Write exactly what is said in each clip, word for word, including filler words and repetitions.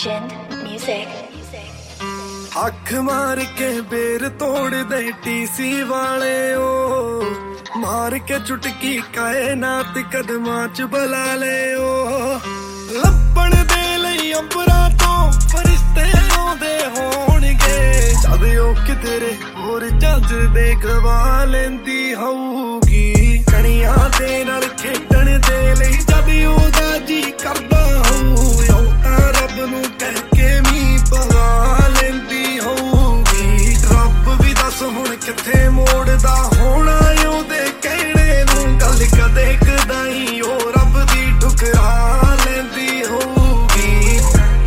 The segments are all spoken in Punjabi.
Legend Music. ਅੱਖ ਮਾਰ ਕੇ ਬੇਰ ਤੋੜ ਦੇ ਟੀਸੀ ਵਾਲੇ ਓ ਮਾਰ ਕੇ ਚੁਟਕੀ ਕਾਇਨਾਤ ਕਦਮਾਂ ਚ ਬੁਲਾ ਲੈ ਓ ਲੱਭਣ ਦੇ ਲਈ ਅੰਬਰਾਂ ਤੋਂ ਫਰਿਸ਼ਤੇ ਆਉਂਦੇ ਹੋਣਗੇ ਜਦ ਉਹ ਕਿਧਰੇ ਹੋਰ ਜੱਜ ਦੇ ਗਵਾ ਲੈਂਦੀ ਹੋਊਗੀ ਕਣੀਆਂ ਦੇ ਨਾਲ ਖੇਡਣ ਦੇ ਲਈ ਜਦ ਉਹਦਾ ਜੀ ਕਰਦਾ ਹੋਊ ਉਹ ਤਾਂ ਰੱਬ ਨੂੰ ਕਹਿ ਕੇ ਮੀਂਹ ਪਵਾ ਲੈਂਦੀ ਹੋਊਗੀ ਰੱਬ ਵੀ ਦੱਸ ਹੁਣ ਕਿੱਥੇ ਮੋੜਦਾ ਹੋਣਾ ਉਹਦੇ ਕਹਿਣੇ ਨੂੰ ਗੱਲ ਕਦੇ ਕਦਾਈ ਉਹ ਰੱਬ ਦੀ ਠੁਕਰਾ ਲੈਂਦੀ ਹੋਊਗੀ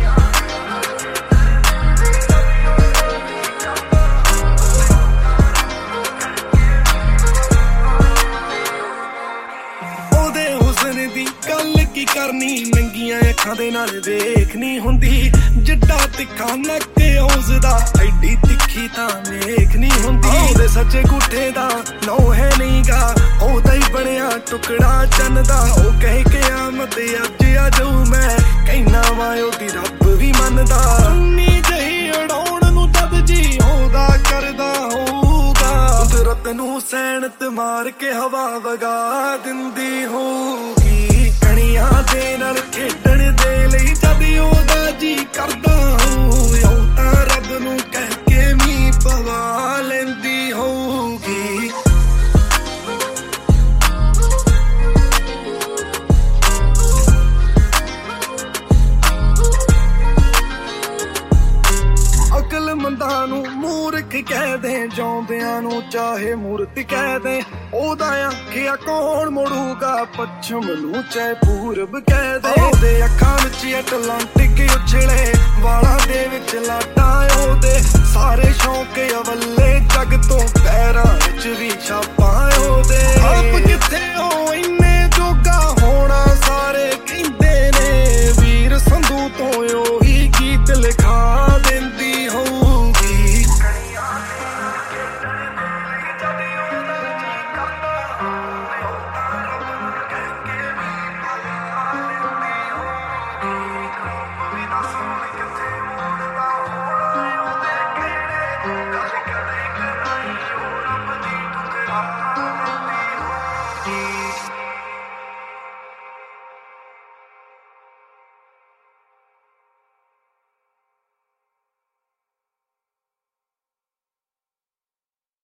ਉਹਦੇ ਹੁਸਨ ਦੀ ਗੱਲ ਕੀ ਕਰਨੀ ਨੰਗੀਆਂ ਅੱਖਾਂ ਦੇ ਨਾਲ ਵੇਖਣੀ ਹੁੰਦੀ ਜਿੱਡਾ ਤਿੱਖਾ ਨੱਕ ਉਸਦਾ ਐਡੀ ਤਿੱਖੀ ਤਾਂ ਵੇਖ ਨਹੀਂ ਹੁੰਦੀ ਉਹਦੇ ਸੱਚੇ ਗੁੱਠੇ ਦਾ ਨੌ ਹੈ ਨੀਗਾ ਉਹਦਾ ਹੀ ਬਣਿਆ ਟੁਕੜਾ ਚੰਨ ਦਾ ਉਹ ਕਹਿ ਕਿਆਮਤ ਅੱਜ ਆ ਜਾਊ ਮੈਂ ਕਹਿਣਾ ਵਾ ਉਹਦੀ ਰੱਬ ਵੀ ਮੰਨਦਾ ਉਨੀ ਜਹੀ ਉਡਾਉਣ ਨੂੰ ਤਦ ਜੀ ਉਹਦਾ ਕਰਦਾ ਹੋਊਗਾ ਕੁਦਰਤ ਨੂੰ ਸੈਨਤ ਮਾਰ ਕੇ ਹਵਾ ਵਗਾ ਦਿੰਦੀ ਹੋਊਗੀ ਕਣੀਆਂ ਦੇ ਨਾਲ ਖੇਡਣ ਦੇ ਲਈ ਜਦ ਉਹਦਾ ਜੀ ਕਰਦਾ ਹੋਊ ਉਹ ਤਾਂ ਰੱਬ ਨੂੰ ਕਹਿ ਕੇ ਮੀਂਹ ਪਵਾ ਲੈਂਦੀ ਹੋਊਗੀ ਅਕਲਮੰਦਾਂ ਨੂੰ ਮੂਰਖ ਕਹਿ ਦੇ ਜਿਉਂਦਿਆਂ ਨੂੰ ਚਾਹੇ ਮੂਰਤ ਕਹਿ ਦੇ ਉਹਦਾ ਆਖਿਆ ਕੌਣ ਮੋੜੂਗਾ ਪੱਛਮ ਨੂੰ ਚਾਹੇ ਪੂਰਬ ਕਹਿ ਦੇ ਉਹਦੇ ਅੱਖਾਂ ਵਿੱਚ ਐਟਲਾਂਟਿਕ ਉਛਲੇ ਵਾਲਾਂ ਦੇ ਵਿੱਚ ਲਾਟਾਂ ਉਹਦੇ ਸਾਰੇ ਸ਼ੌਂਕ ਅਵੱਲੇ ਜੱਗ ਤੋਂ ਪੈਰਾਂ